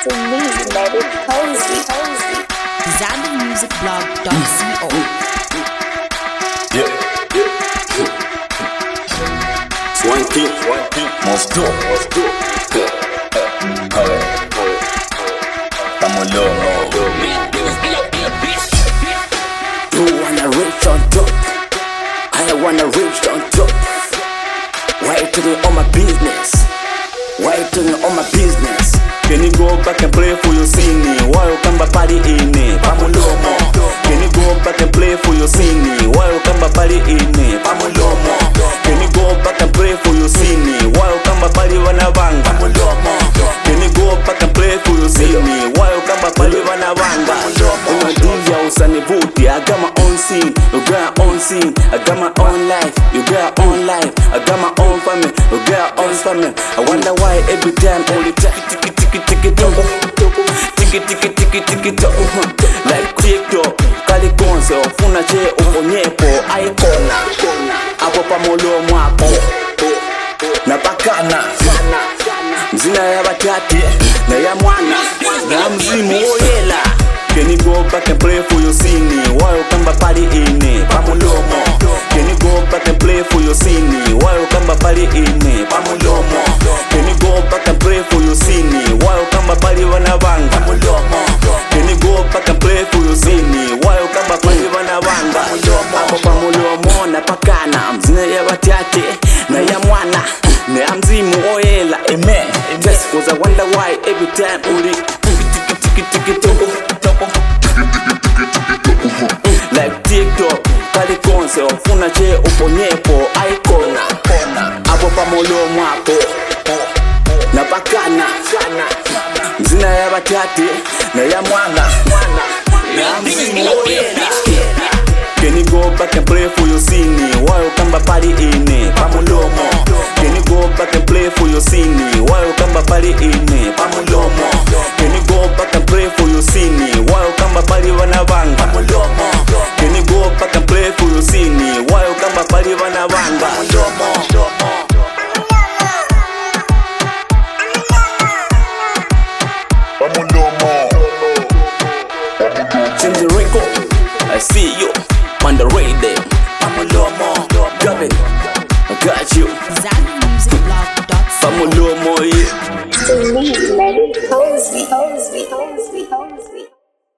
to me, let it cozy. ZambianMusicBlog.co. Swanky, must do. You wanna reach on top, I wanna reach on top. Why you doing all my business? Why you doing all my business? Can you go back and play for your singing? Why you come back party in it? Pamulomo. Can you go back and play for your singing? Why you come back party in it? Pamulomo. Can you go back and play for your singing? Why you come back party wanabanga? Pamulomo. Can you go back and play for your singing? Why you come back party wanabanga? Unadivya usanivuti, I got my own scene, you got your own scene. I got my own life, you got your own life. I got my own family, you got your own family. I wonder why every time only tiki like TikTok, kalikonse ofuna che ufonyepo aikona apo pamolomo apo napakana mzina ya batati na ya mwana na mzimu oyela. Can you go back and play for your singing? Why you come back party in it? Pamulomo. Can you go back and play for your singing? Why you come back party in it? Pamulomo. Can you go back and play for your singing? Why you come back party wanabanga? Pamulomo. Can you go back and play for your singing? Why you come back party wanabanga? Apo pamulomo na pakana mzina ya batati na ya mwana na ya mzimu oyela. Amen. Just cause I wonder why every time uli like TikTok, kalikonse ofuna che uponyepo aikona apo pamolomo apo napakana mzina ya batati na ya mwana na mzimu oyela. Can you go back and play for your singing? Why you come back party in it? Pamulomo. Can you go back and play for your singing? Why you come back party in it? Pamulomo. Can you go back and play for your singing? Why you come back party wanabanga? Pamulomo. Can you go back and play for your singing? Why you come back party wanabanga? Pamulomo. Change the record. I see you on the radio.